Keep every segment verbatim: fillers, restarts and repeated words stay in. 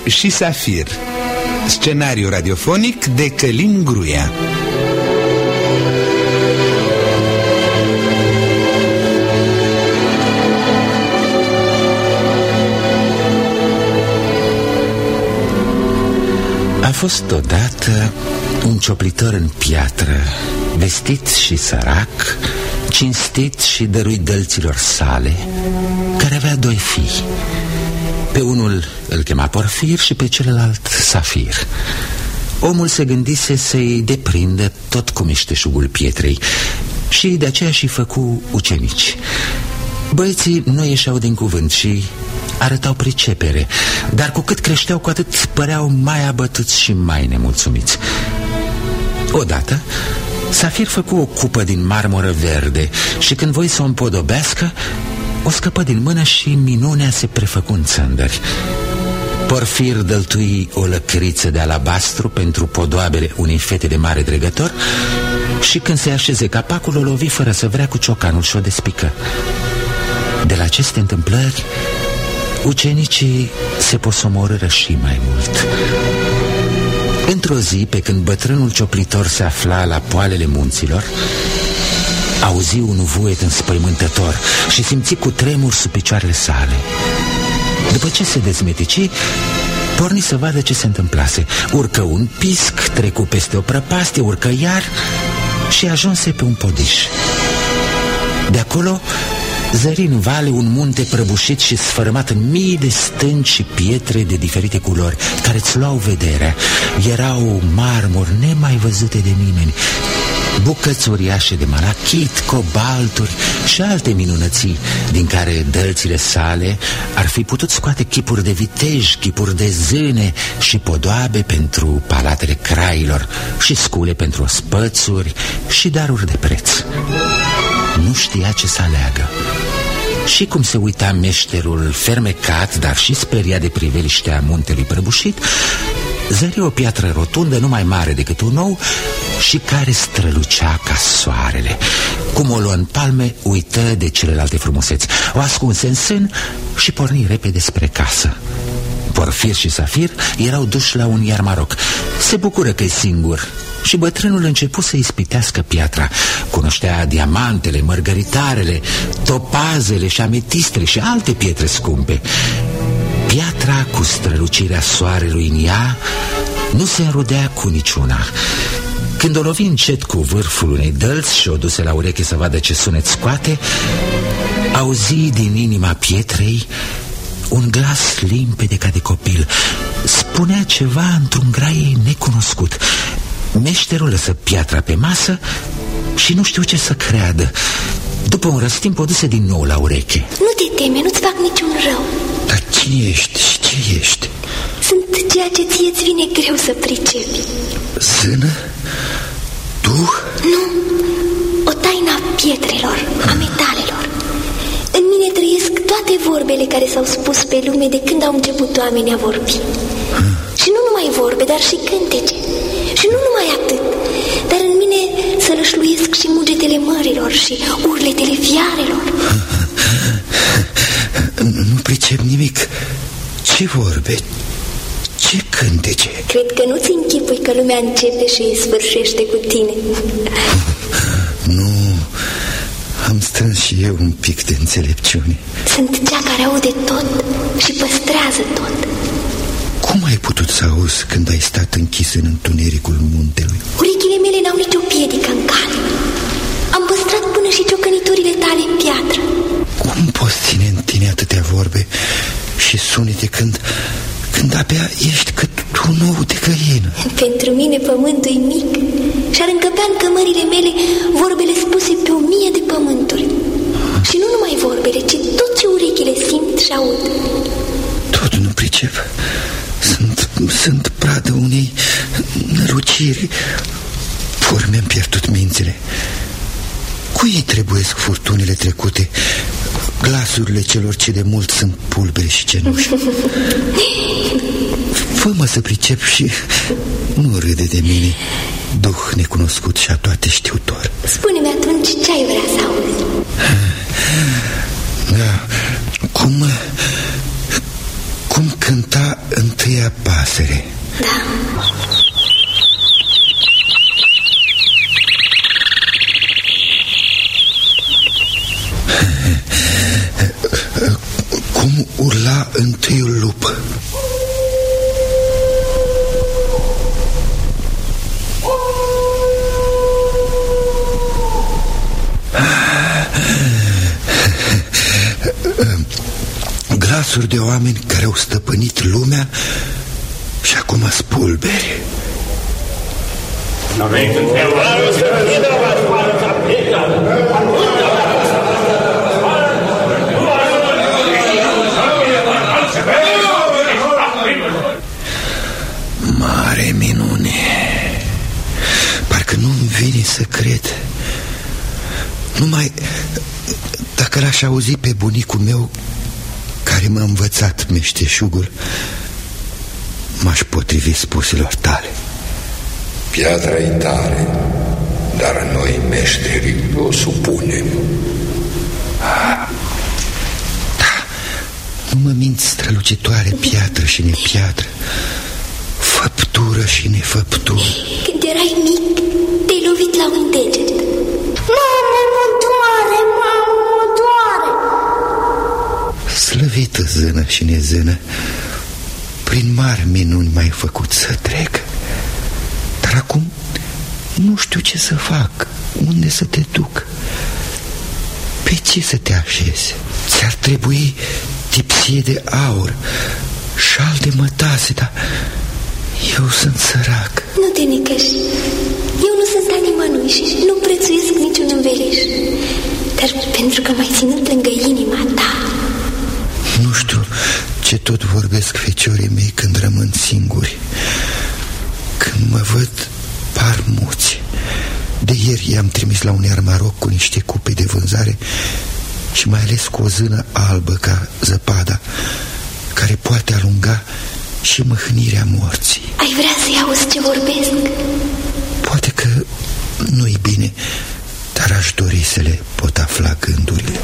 și Safir. Scenariu radiofonic de Călin Gruia. A fost odată un cioplitor în piatră, vestit și sărac, cinstit și dăruit dălților sale, care avea doi fii. Pe unul îl chema Porfir și pe celălalt Safir. Omul se gândise să-i deprindă tot cu meșteșugul pietrei și de aceea și făcu ucenici. Băieții nu ieșeau din cuvânt și arătau pricepere, dar cu cât creșteau, cu atât păreau mai abătuți și mai nemulțumiți. Odată, Safir făcu o cupă din marmură verde și când voi să o împodobească, o scăpă din mână și minunea se prefăcu în țândări. Porfir dăltui o lăcriță de alabastru pentru podoabele unei fete de mare dregător și când se așeze capacul, o lovi fără să vrea cu ciocanul și o despică. De la aceste întâmplări, ucenicii se posomorâră și mai mult. Într-o zi, pe când bătrânul cioplitor se afla la poalele munților, auzi un vuiet înspăimântător și simți cu tremur sub picioarele sale. După ce se dezmetici, porni să vadă ce se întâmplase. Urcă un pisc, trecu peste o prăpastie, urcă iar și ajunse pe un podiș. De acolo zări în vale un munte prăbușit și sfărâmat în mii de stânci și pietre de diferite culori, care îți luau vederea. Erau marmuri nemai văzute de nimeni, bucăți uriașe de malachit, cobalturi și alte minunății, din care dălțile sale ar fi putut scoate chipuri de viteji, chipuri de zâne și podoabe pentru palatele crailor și scule pentru ospățuri și daruri de preț. Nu știa ce să aleagă. Și cum se uita meșterul fermecat, dar și speriat de priveliștea muntelui prăbușit, zări o piatră rotundă, nu mai mare decât un ou și care strălucea ca soarele. Cum o luă în palme, uită de celelalte frumuseți, o ascunse în sân și porni repede spre casă. Porfir și Safir erau duși la un iarmaroc. Se bucură că e singur și bătrânul începu să ispitească piatra. Cunoștea diamantele, mărgăritarele, topazele și ametistele și alte pietre scumpe. Piatra, cu strălucirea soarelui în ea, nu se înrudea cu niciuna. Când o lovi încet cu vârful unei dălți și o duse la ureche să vadă ce sunet scoate, auzi din inima pietrei un glas limpede ca de copil. Spunea ceva într-un graie necunoscut. Meșterul lăsă piatra pe masă și nu știu ce să creadă. După un răstimp o duse din nou la ureche. Nu te teme, nu-ți fac niciun rău. Dar cine ești și ce ești? Sunt ceea ce ție-ți vine greu să pricepi. Zână? Tu? Nu, o taină a pietrelor, a metalelor. În mine trăiesc toate vorbele care s-au spus pe lume de când au început oamenii a vorbi. hmm. Și nu numai vorbe, dar și cântece. Și nu numai atât, dar în mine sălășluiesc și mugetele mărilor și urletele fiarelor. Nu pricep nimic. Ce vorbe? Ce cântece? Cred că nu-ți închipui că lumea începe și sfârșește cu tine. Nu, am strâns și eu un pic de înțelepciune. Sunt cea care aude tot și păstrează tot. Cum ai putut să auzi când ai stat închis în întunericul muntelui? Urechile mele n-au nicio piedică în cale. Am păstrat până și ciocăniturile tale în piatră. Cum poți ține în tine atâtea vorbe și sunete când, când abia ești cât un ou de găină? Pentru mine pământul e mic și ar încăpea în cămările mele vorbele spuse pe o mie de pământuri. Și nu numai vorbele, ci tot ce urechile simt și aud. Tot nu pricep. Sunt, sunt pradă unei năluciri. Ori mi-am pierdut mințile. Cui trebuiesc furtunile trecute, glasurile celor ce de mult sunt pulbere și cenuși? Fă-mă să pricep și nu râde de mine, duh necunoscut și a toate știutor. Spune-mi atunci ce ai vrea să auzi. Da, cum... Cum cânta întâia pasăre. Da. Cum urla întâiul lup. Glasuri de oameni care au stăpânit lumea și acum spulberi. Mare minune. Parcă nu-mi vine să cred. Numai dacă l-aș auzi pe bunicul meu care m-a învățat meșteșugul, m-aș potrivi spuselor tale. Piatra e tare, dar noi meșterii o supunem. Da, nu mă minți, strălucitoare piatră și nepiatră, făptură și nefăptură. Când erai mic, te-ai lovit la un deget. Mamă, mă doare, mamă, mă doare. Slăvită zână și nezână, prin mari minuni m-ai făcut să trec. Dar acum nu știu ce să fac, unde să te duc, pe ce să te așezi. Ți-ar trebui tipsie de aur, șal de mătase, dar eu sunt sărac. Nu te necăși. Eu nu sunt a nimănui și nu prețuiesc niciun înveliș. Dar pentru că m-ai ținut lângă inima ta. Nu știu ce tot vorbesc feciorii mei când rămân singuri. Când mă văd par muți. De ieri i-am trimis la un iarmaroc cu niște cupe de vânzare și mai ales cu o zână albă ca zăpada, care poate alunga și mâhnirea morții. Ai vrea să-i auzi ce vorbesc? Poate că nu-i bine, dar aș dori să le pot afla gândurile.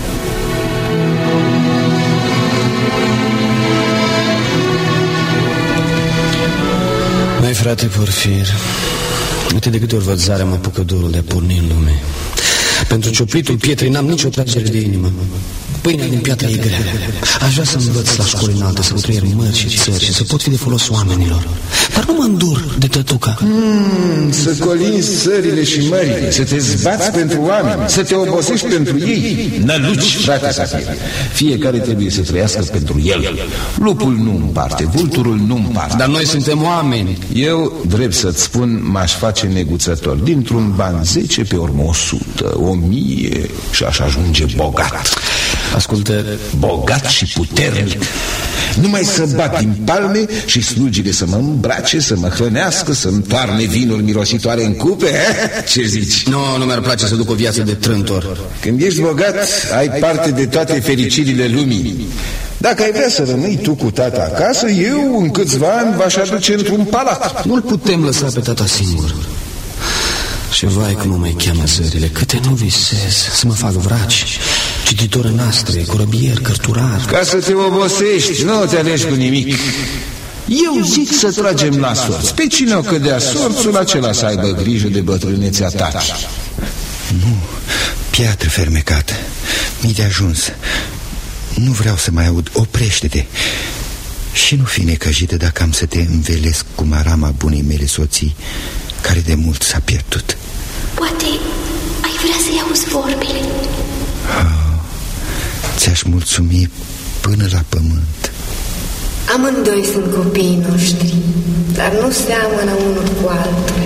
Mai frate Porfir, uite de câte ori văd zarea mă apucă dorul de a porni în lume. Pentru cioplitul pietrei n-am nicio tragere de inimă. Pâinea din piatră e grea. Aș vrea să învăț la școli înalte, să utreier mări și țări și să pot fi de folos oamenilor. Dar nu mă îndur de tătuca. mm, Să colinzi țările și mările, să te zbați pentru oameni, să te obosești pentru ei. Năluci, frate Safir. Fiecare trebuie să trăiască pentru el. Lupul nu împarte, vulturul nu împarte. Dar noi suntem oameni. Eu, drept să-ți spun, m-aș face neguțător. Dintr-un ban zece, pe urmă o sută, o mie și aș ajunge bogat. Ascultă, bogat și puternic. Numai să bat din palme și slugile să mă îmbrace, să mă hrănească, să-mi toarne vinuri mirositoare în cupe. Eh? Ce zici? Nu, nu mi-ar place să duc o viață de trântor. Când ești bogat, ai parte de toate fericirile lumii. Dacă ai vrea să rămâi tu cu tata acasă, eu în câțiva ani v-aș aduce într-un palat. Nu-l putem lăsa pe tata singur. Și vai cum mă mai cheamă zările, câte nu visez să mă fac vraci, cititor în astre, corăbier, cărturar. Ca să te obosești, nu te alegi cu nimic. Eu zic să tragem la sorți. Pe cine o cădea sorțul, acela să aibă grijă de bătrânețea ta. Nu, piatră fermecată, mi de ajuns. Nu vreau să mai aud, oprește-te. Și nu fi necăjită dacă am să te învelesc cu marama bunei mele soții, care de mult s-a pierdut. Poate ai vrea să-i auzi vorbile. Oh, ți-aș mulțumi până la pământ. Amândoi sunt copiii noștri, dar nu seamănă unul cu altul.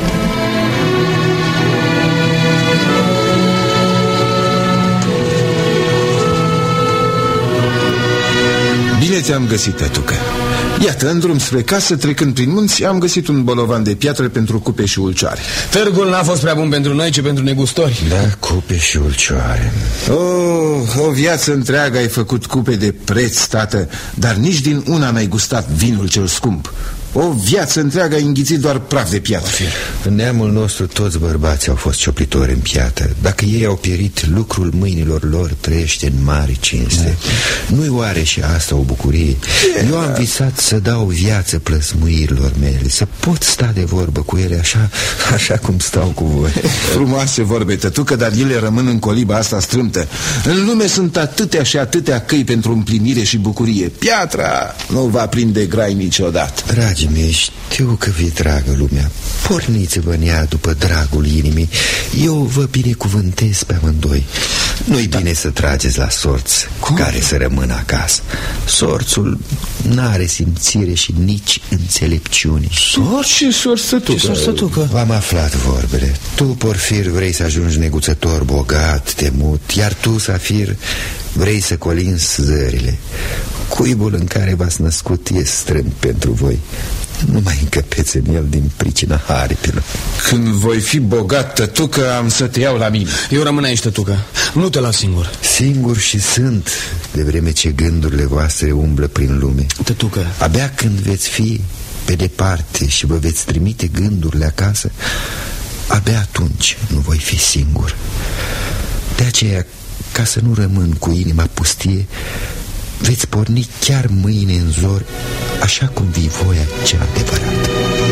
Bine te-am găsit, tătucă. Iată, în drum spre casă, trecând prin munți, am găsit un bolovan de piatră pentru cupe și ulcioare. Târgul n-a fost prea bun pentru noi, ci pentru negustori. Da, cupe și ulcioare. Oh, o viață întreagă ai făcut cupe de preț, tată, dar nici din una n-ai gustat vinul cel scump. O viață întreagă a înghițit doar praf de piatră. În neamul nostru toți bărbații au fost cioplitori în piatră. Dacă ei au pierit, lucrul mâinilor lor trăiește în mare cinste. Da. Nu-i oare și asta o bucurie? Eu am visat să dau viață plăsmuirilor mele, să pot sta de vorbă cu ele așa, așa cum stau cu voi. Frumoase vorbe, tătucă, dar ele rămân în coliba asta strâmtă. În lume sunt atâtea și atâtea căi pentru împlinire și bucurie. Piatra nu va prinde grai niciodată. Dragii mei, știu că vi-e dragă lumea. Porniți-vă în ea după dragul inimii. Eu vă binecuvântez pe amândoi. Nu-i da. bine să trageți la sorți Cum? care să rămână acasă. Sorțul n-are simțire și nici înțelepciune. Sorți și sorți tătucă. V-am aflat vorbele. Tu, Porfir, vrei să ajungi neguțător bogat, temut, iar tu, Safir, vrei să colinzi zările. Cuibul în care v-ați născut e strâmb pentru voi. Nu mai încăpeți în el din pricina aripilor. Când voi fi bogat, tătucă, am să te iau la mine. Eu rămân aici, tătucă. Nu te las singur. Singur și sunt, de vreme ce gândurile voastre umblă prin lume. Tătucă, abia când veți fi pe departe și vă veți trimite gândurile acasă, abia atunci nu voi fi singur. De aceea, ca să nu rămân cu inima pustie, veți porni chiar mâine în zor, așa cum vii voia cea adevărată.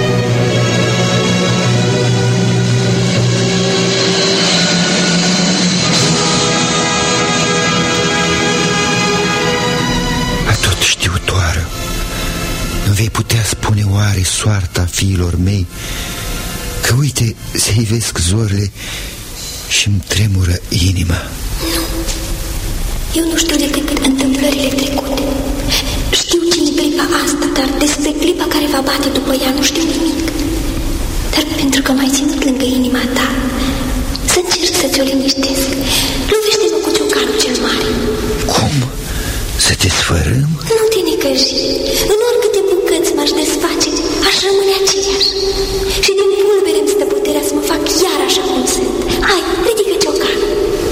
Atot știutoară, îmi vei putea spune oare soarta fiilor mei, că uite se ivesc zorile și-mi tremură inima? Nu. Eu nu știu decât întâmplările trecute. Știu cine clipa asta, dar despre clipa care va bate după ea nu știu nimic. Dar pentru că m-ai ținut lângă inima ta, să încerc să ți-o liniștesc. Lovește-mă cu ciocanul cel mare. Cum? Să te sfărâm? Nu te necăji. În oricâte bucăți m-aș desface, aș rămâne aceeași. Și din pulbere îmi stă puterea să mă fac iar așa cum sunt. Hai, ridică ciocanul.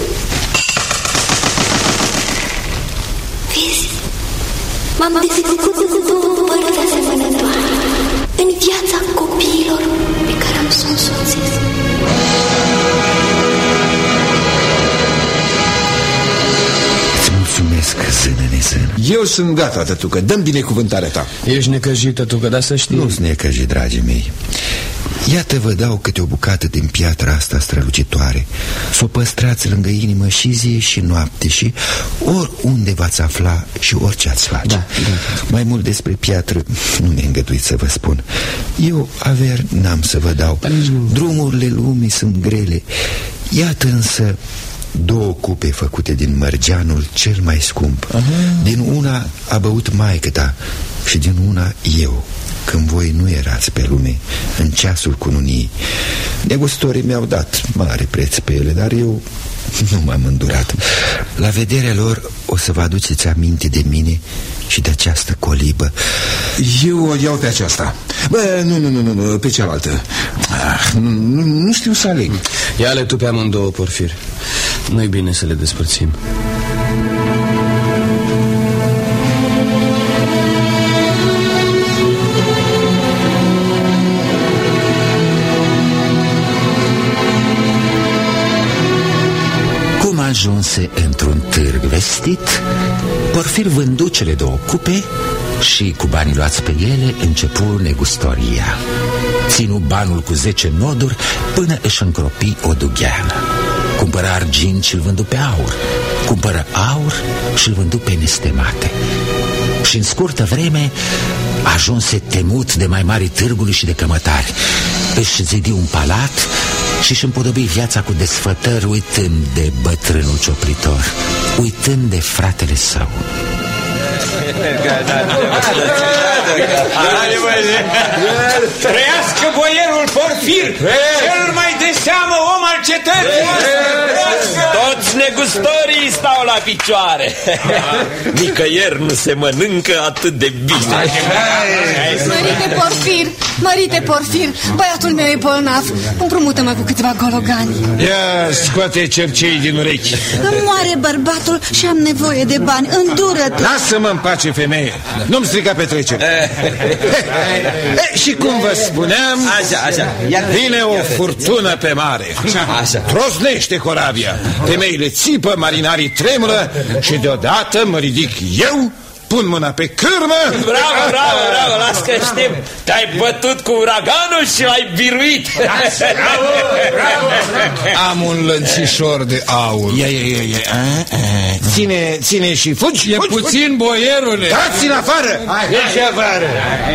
Vezi? M-am desfăcut cu două părți asemănătoare în viața copiilor pe care am să o însoțesc. Îți mulțumesc, zână nezână. Eu sunt gata, tătucă, dă-mi binecuvântarea ta. Ești necăjit, tătucă, dar să știi. Nu-s necăjit, dragii mei. Iată vă dau câte o bucată din piatra asta strălucitoare. S-o păstrați lângă inimă și zi și noapte și oriunde v-ați afla și orice ați face. Da, da. Mai mult despre piatră nu ne îngăduiți să vă spun. Eu averi n-am să vă dau. Drumurile lumii sunt grele. Iată însă două cupe făcute din mărgeanul cel mai scump. Aha. Din una a băut maică-ta și din una eu, când voi nu erați pe lume, în ceasul cununii. Negustorii mi-au dat mare preț pe ele, dar eu nu m-am îndurat. La vederea lor o să vă aduceți aminte de mine și de această colibă. Eu o iau pe aceasta. Bă, nu, nu, nu, nu, pe cealaltă. Ah, nu, nu, nu știu să aleg. Ia-le tu pe amândouă, Porfir. Nu-i bine să le despărțim. Ajunse într-un târg vestit, Porfir vându cele două cupe și cu banii luați pe ele începu negustoria. Ținu banul cu zece noduri până își încropi o dugheană. Cumpără argint și-l vându pe aur, cumpără aur și-l vându pe nestemate. Și în scurtă vreme ajunse temut de mai mari târgului și de cămătari. Își zidi un palat și-și împodobi viața cu desfătări, uitând de bătrânul cioplitor, uitând de fratele său. Trăiască boierul Porfir, cel mai de seamă om al cetății! Toți negustorii stau la picioare. Nicăieri nu se mănâncă atât de bine. Mărite Porfir, mărite Porfir, băiatul meu e bolnav. Împrumută-mă cu câțiva gologani. Ia, scoate cercei din urechi. Îmi moare bărbatul și am nevoie de bani. Îndură-te. Lasă-mă în pace, femeie. Nu-mi strica petrecere. Și cum vă spuneam, așa, așa. vine o furtună pe mare. Așa. Trosnește corabia. Femeile țipă, marinarii tremură și deodată mă ridic eu, pun mâna pe cârmă. Bravo, bravo, bravo, las că știm. Te-ai bătut cu uraganul și l-ai biruit. Bravo, bravo, bravo. Am un lănțișor de aur. Ia, ia, ia, ia. A, a. Ține, ține și fugi. E fugi, puțin, fugi. Boierule. Dați-l afară. Ieși afară.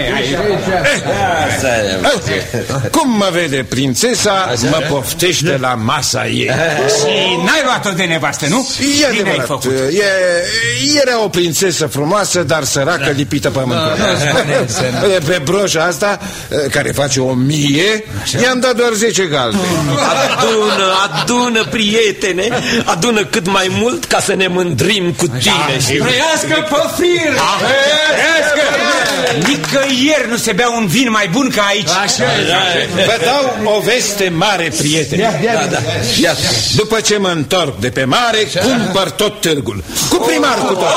Cum mă vede prințesa, mă poftește la masa ei. Și n-ai luat-o de nevastă, nu? E adevărat. E, era o prințesă frumoasă, dar săracă, lipită pământul. Pe broșa asta, care face o mie, i-am dat doar zece galbe. Adună, adună, prietene, adună cât mai mult ca să ne mândrim cu tine. Trăiască Porfir! Trăiască! Nicăieri nu se bea un vin mai bun ca aici. Vă dau o veste mare, prieteni. După ce mă întorc de pe mare, cumpăr tot târgul. Cu primar cu tot.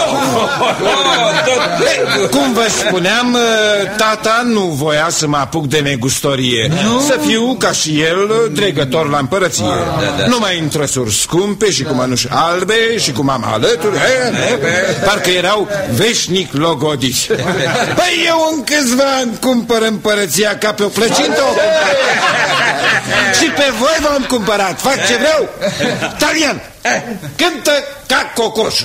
Cum vă spuneam, tata nu voia să mă apuc de negustorie. Să fiu ca și el dregător la împărăție. Numai în trăsuri scumpe și cu mănuși albe și cu mama alături, parcă erau veșnic logodiți. Păi eu în câțiva ani cumpăr împărăția ca pe o plăcintă. Și pe voi v-am cumpărat. Fac ce vreau. Talian, cântă ca cocoșul.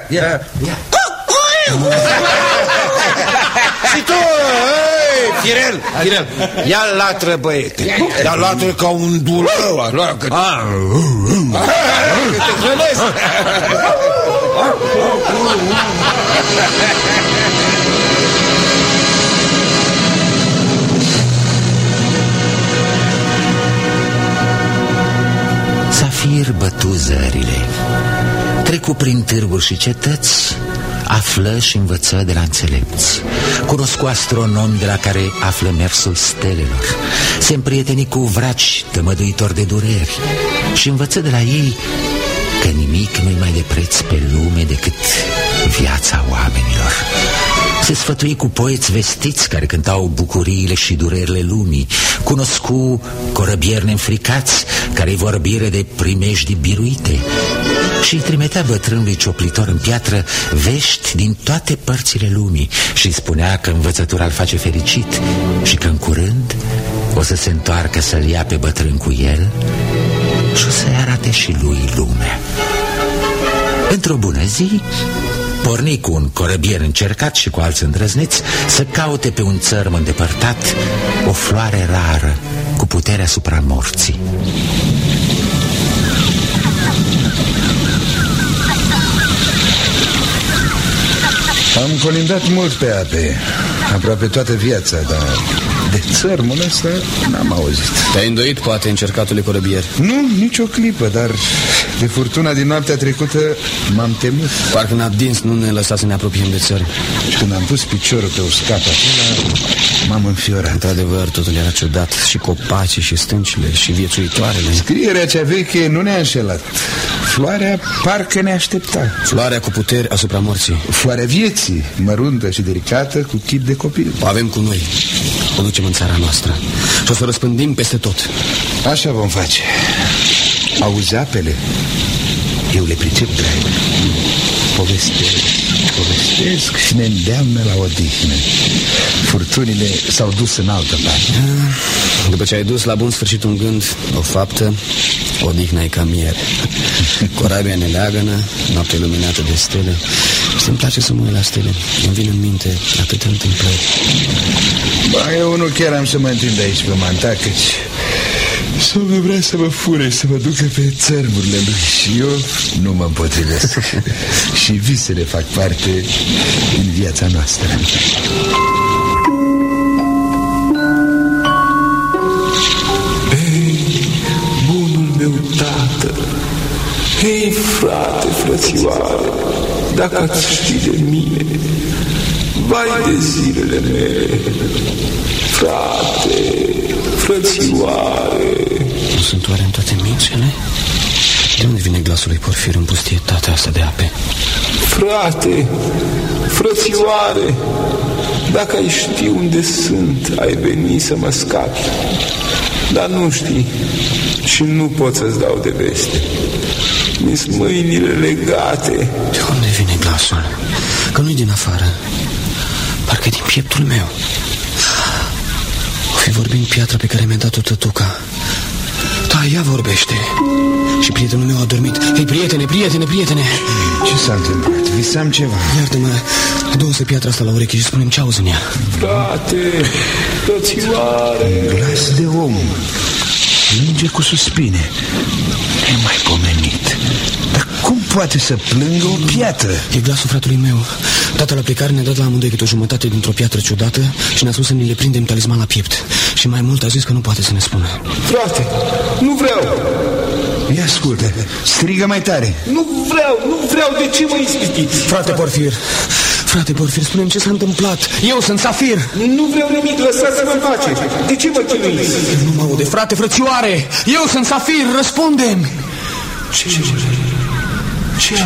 Și tu, ei, Firel, Firel, ia-l latră, băiete. Ia-l latră ca un dulău. Te hrănesc. Safir bătu zările, trecu prin târguri și cetăți, află și învăță de la înțelepți, cunoscu astronomi de la care află mersul stelelor, se împrieteni cu vraci tămăduitori de dureri și învăță de la ei că nimic nu-i mai de preț pe lume decât viața oamenilor. Se sfătui cu poeți vestiți care cântau bucuriile și durerile lumii, cunoscu corăbieri neînfricați care-i vorbire de primejdii biruite și îi trimitea bătrânului cioplitor în piatră vești din toate părțile lumii și spunea că învățătura îl face fericit și că în curând o să se întoarcă să-l ia pe bătrân cu el și o să-i arate și lui lumea. Într-o bună zi porni cu un corăbier încercat și cu alți îndrăzneți să caute pe un țărm îndepărtat o floare rară cu putere asupra morții. Am colindat mult pe ape, aproape toată viața, dar de țărmul ăsta n-am auzit. Te-ai îndoit, poate, încercatule corăbier? Nu, nici o clipă, dar de furtuna din noaptea trecută m-am temut. Parcă n-a dins, nu ne lăsa să ne apropiem de țărm. Și când am pus piciorul pe uscat acela, m-am înfiorat. Într-adevăr, totul era ciudat. Și copacii, și stâncile, și viețuitoarele. Scrierea cea veche nu ne-a înșelat. Floarea parcă ne aștepta. Floarea cu puteri asupra morții. Floarea vieții, măruntă și delicată, cu chip de copil. O avem cu noi. O ducem în țara noastră și o să o răspândim peste tot. Așa vom face. Auzi apele? Eu le pricep, drag. Povestesc, povestesc și ne îndeamnă la odihnă. Furtunile s-au dus în altă parte. După ce ai dus la bun sfârșit un gând, o faptă, odihna e ca miere. Corabia ne leagănă, noapte luminată de stele. Și-mi place să mă uit la stele. Îmi vin în minte atâtea întâmplări. Ba, eu nu chiar am să mă întind aici pe manta, căci somnul vrea să mă fure, să mă ducă pe țărmurile lui. Și eu nu mă împotrivesc. Și visele fac parte din viața noastră. Ei, bunul meu tată, Hei, frate, frățioare, dacă ați ști de mine, vai de zilele mele, frate, frățioare. Nu sunt oare în toate mințile? De unde vine glasul lui Porfir în pustietatea asta de ape? Frate, frățioare, dacă ai ști unde sunt, ai veni să mă scapi. Dar nu știi și nu pot să-ți dau de veste. Mi-s mâinile legate. De unde vine glasul? Că nu-i din afară, parcă din pieptul meu. O fi vorbind piatra pe care mi-a dat-o tătuca. Da, ea vorbește. Și prietenul meu a dormit. Hei, prietene, prietene, prietene! Ce s-a întâmplat? Visam ceva. Iartă-mă, adu-o-să piatra asta la ureche și spune-mi ce auzi în ea. Frate, frățioare! Glas de om. Plânge cu suspine. Nemaipomenit. Dar cum poate să plângă o piatră? E glasul fratului meu. Tata la plecare ne-a dat la amândoi câte o jumătate dintr-o piatră ciudată și ne-a spus să ne le prindem talisman la piept. Și mai mult a zis că nu poate să ne spună. Frate, nu vreau! Ia ascultă, strigă mai tare. Nu vreau, nu vreau, de ce mă ispitiți? Frate Porfir, frate Porfir, spune-mi ce s-a întâmplat. Eu sunt Safir. Nu vreau nimic, lăsați-mă în pace. De ce mă chinuiți? Nu mă aude, frate, frățioare. Eu sunt Safir, răspunde-mi. Ce? Ce?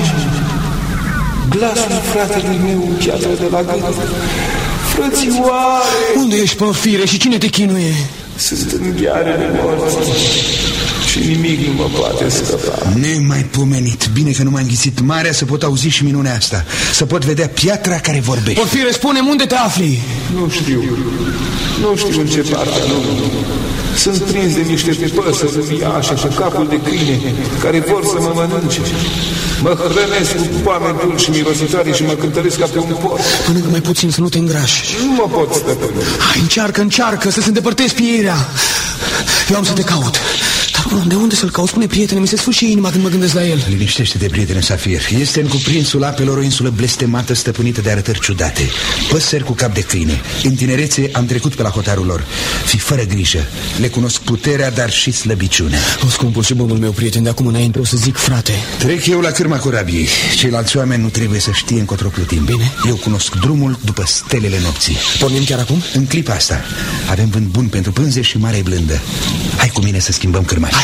Glasul fratelui meu, piatra de la gât. Frățioare! Unde ești, Porfire, și cine te chinuie? Sunt în ghearele morții și nimic nu mă poate scăpa. Nemaipomenit. Bine că nu m-a înghițit marea să pot auzi și minunea asta. Să pot vedea piatra care vorbește. Porfire, spune-mi unde te afli? Nu știu. Nu știu în ce parte a lumii. Sunt prins de niște păsări uriașe cu capul de câine care vor să mă mănânce. Mă hrănesc cu poame dulci mirositoare și mă cântăresc ca pe un porc. Mănâncă mai puțin să nu te îngrași. Nu mă pot stăpâni. Hai, încearcă, încearcă să se îndepărtezi pieirea. Eu am să te caut. Dar de unde să-l caut? Spune, prietene, mi se sfârșie inima când mă gândesc la el. Liniștește-te, prietene Safir. Este în cuprinsul apelor o insulă blestemată, stăpânită de arătări ciudate. Păsări cu cap de câine. În tinerețe am trecut pe la hotarul lor. Fii fără grijă. Le cunosc puterea, dar și slăbiciunea. O, scumpul și bunul meu prieten, de acum înainte o să zic frate. Trec eu la cârma corabiei. Ceilalți oameni nu trebuie să știe încotro plutim. Bine. Eu cunosc drumul după stelele nopții. Pornim chiar acum? În clipa asta. Avem vânt bun pentru pânze și mare blândă. Hai cu mine să schimbăm cârma. Hai.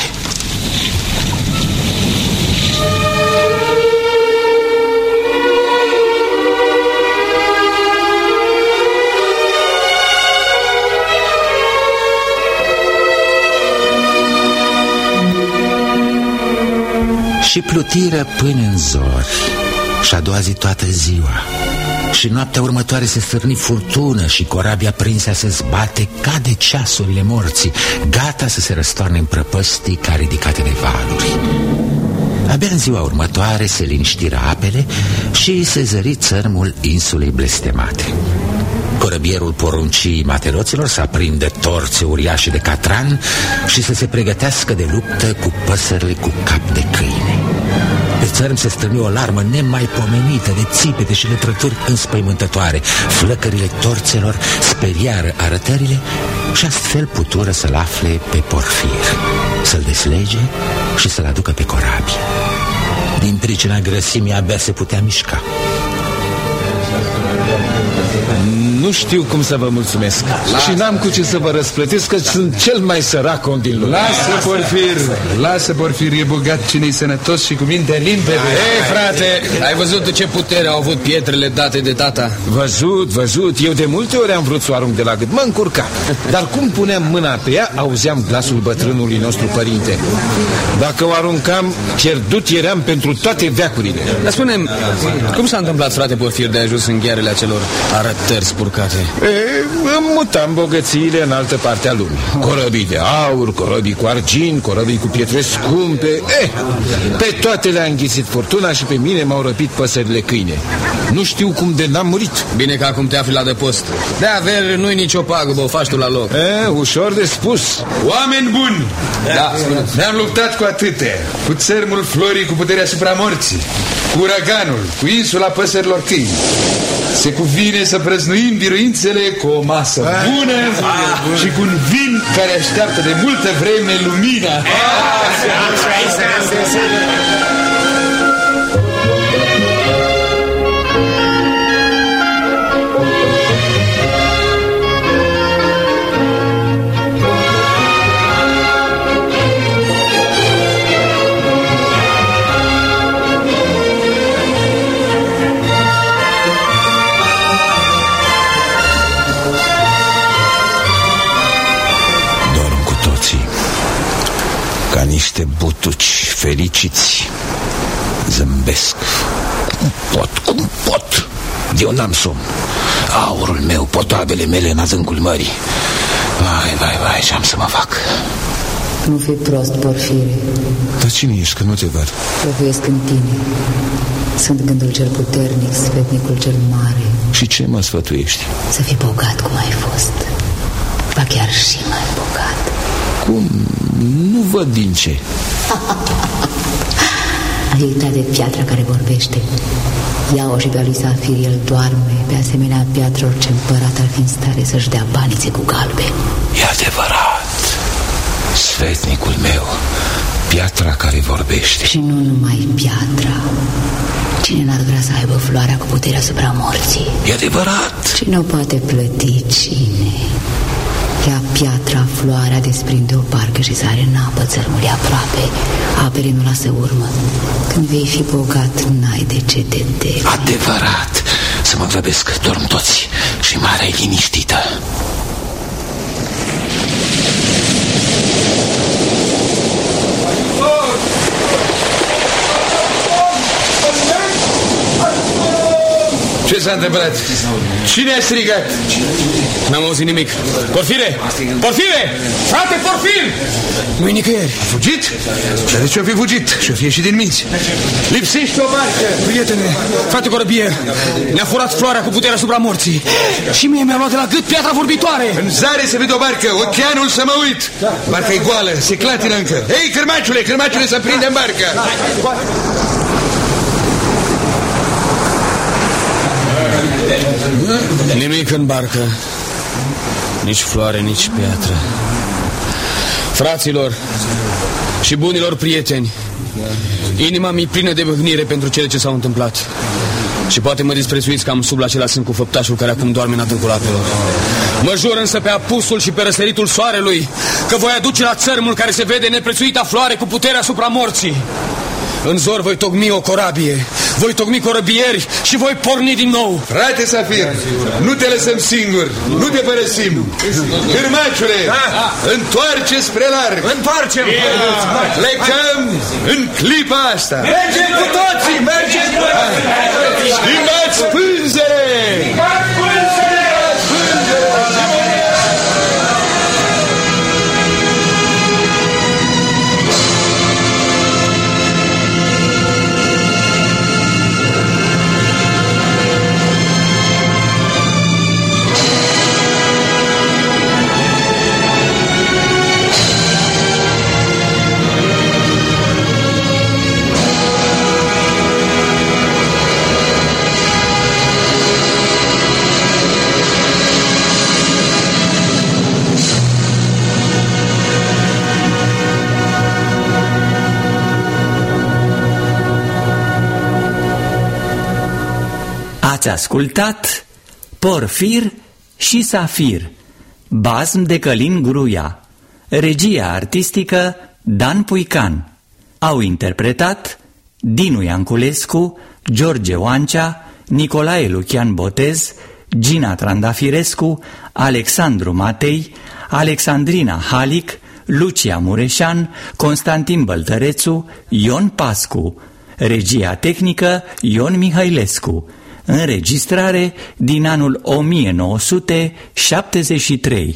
Și plutiră până în zori și a doua zi toată ziua. Și noaptea următoare se stârni furtună și corabia prinsea se zbate ca de ceasurile morții, gata să se răstoarne în prăpăstii ca ridicate de valuri. Abia în ziua următoare se liniștiră apele și se zări țărmul insulei blestemate. Corăbierul poruncii materoților să aprindă torțe uriașe de catran și să se pregătească de luptă cu păsările cu cap de câine. Pe țărm se strâni o larmă nemaipomenită de țipete și de trături înspăimântătoare. Flăcările torțelor speriară arătările și astfel putură să-l afle pe Porfir, să-l deslege și să-l aducă pe corabie. Din pricina grăsimii abia se putea mișca. Nu știu cum să vă mulțumesc. Lasă. Și n-am cu ce să vă răsplătesc, că sunt cel mai sărac om din lume. Lasă, Porfir, lasă, Porfir, e bogat cine-i sănătos și cu mintea limpede. Ei, frate, ai văzut ce putere au avut pietrele date de tata? Văzut, văzut, eu de multe ori am vrut să o arunc de la gât, mă încurca. Dar cum puneam mâna pe ea, auzeam glasul bătrânului nostru părinte. Dacă o aruncam, pierdut eram pentru toate veacurile. Dar spune-mi, cum s-a întâmplat, frate Porfir, de ajuns în ghearele acelor arătări spurcate? E, îmi mutam bogățiile în altă parte a lumii. Corăbii de aur, corăbii cu argint, corăbii cu pietre scumpe. E, pe toate le-a înghițit furtuna și pe mine m-au răpit păsările câine. Nu știu cum de n-am murit. Bine că acum te afli la adăpost. De avere nu-i nicio pagubă, o faci tu la loc. E, ușor de spus. Oameni buni! Da, ne-am luptat cu atâtea. Cu țărmul florii, cu puterea asupra morții, cu uraganul, cu insula păsărilor câini. Se cuvine să prăznuim biruințele cu o masă bună și cu un vin care așteaptă de multă vreme lumina. butuci fericiți zâmbesc. Cum pot, cum pot? Eu n-am somn. Aurul meu, potoabele mele în adâncul mării. Vai, vai, vai, ce-am să mă fac? Nu fi prost, Porfire. Dar cine ești, că nu te văd? Locuiesc în tine. Sunt gândul cel puternic, sfetnicul cel mare. Și ce mă sfătuiești? Să fii bogat cum ai fost. Ba chiar și mai bogat. Cum? Nu văd din ce. Ai uitat de piatra care vorbește. Ia-o și pe lui Safir, el doarme. Pe asemenea piatră, orice împărat ar fi în stare să-și dea banițe cu galben. E adevărat. Sfetnicul meu, piatra care vorbește. Și nu numai piatra. Cine n-ar vrea să aibă floarea cu puterea asupra morții? E adevărat. Cine o poate plăti? Cine? Ia piatra, floarea, desprinde o barcă și sare în apă, țărmule aproape. Apele nu lasă urmă. Când vei fi bogat, n-ai de ce te temi. Adevărat. Să mă grăbesc, dorm toți și marea e liniștită. Ce s-a întâmplat? Cine a strigat? N-am auzit nimic. Porfire! Porfire! Frate, Porfir! Nu-i nicăieri. A fugit? Dar de ce-o fi fugit? Și-o fi ieșit din minți. Lipsește o barcă. Prietene, frate corăbier, ne-a furat floarea cu puterea asupra morții. Și mie mi-a luat de la gât piatra vorbitoare. În zare se vede o barcă, ocheanul să mă uit. Barca e goală, se clatină încă. Ei, cârmaciule, cârmaciule, să prindem barca. Nimic în barcă. Nici floare, nici piatră. Fraților și bunilor prieteni, inima mi-e plină de mâhnire pentru cele ce s-au întâmplat. Și poate mă disprețuiți că am sub la acela sunt cu făptașul care acum doarme în adâncul apelor. Mă jur însă pe apusul și pe răsăritul soarelui că voi aduce la țărmul care se vede neprețuita floare cu puterea asupra morții. În zor voi tocmi o corabie, voi tocmi corăbieri și voi porni din nou. Frate Safir, nu te lăsăm singur, nu te părăsim. Cârmaciule, întoarce spre larg. Întoarcem! Plecăm în clipa asta. Mergem cu toții! Mergem cu toții! Schimbați pânzele! Schimbați pânzele! Ați ascultat Porfir și Safir, basm de Călin Gruia, regia artistică Dan Puican. Au interpretat Dinu Ianculescu, George Oancea, Nicolae Lucian Botez, Gina Trandafirescu, Alexandru Matei, Alexandrina Halic, Lucia Mureșan, Constantin Băltărețu, Ion Pascu. Regia tehnică Ion Mihailescu. Înregistrare din anul o mie nouă sute șaptezeci și trei.